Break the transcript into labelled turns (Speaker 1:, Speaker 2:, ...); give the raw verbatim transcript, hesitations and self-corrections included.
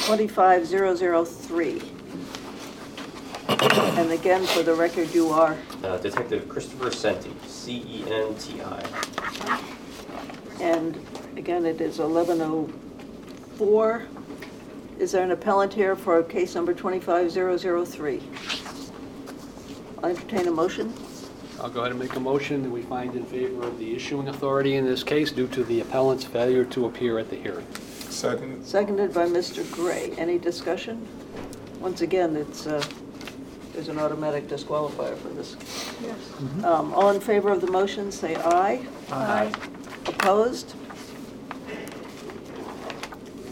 Speaker 1: twenty-five thousand three. And again, for the record, you are?
Speaker 2: Uh, Detective Christopher Senti, C E N T I.
Speaker 1: And again, it is eleven oh four. Is there an appellant here for case number twenty-five thousand three? I'll entertain a motion.
Speaker 3: I'll go ahead and make a motion that we find in favor of the issuing authority in this case due to the appellant's failure to appear at the hearing.
Speaker 4: Second.
Speaker 1: Seconded by Mister Gray. Any discussion? Once again, it's uh, there's an automatic disqualifier for this.
Speaker 5: Yes.
Speaker 1: Um, all in favor of the motion, say aye.
Speaker 5: Aye.
Speaker 1: Opposed?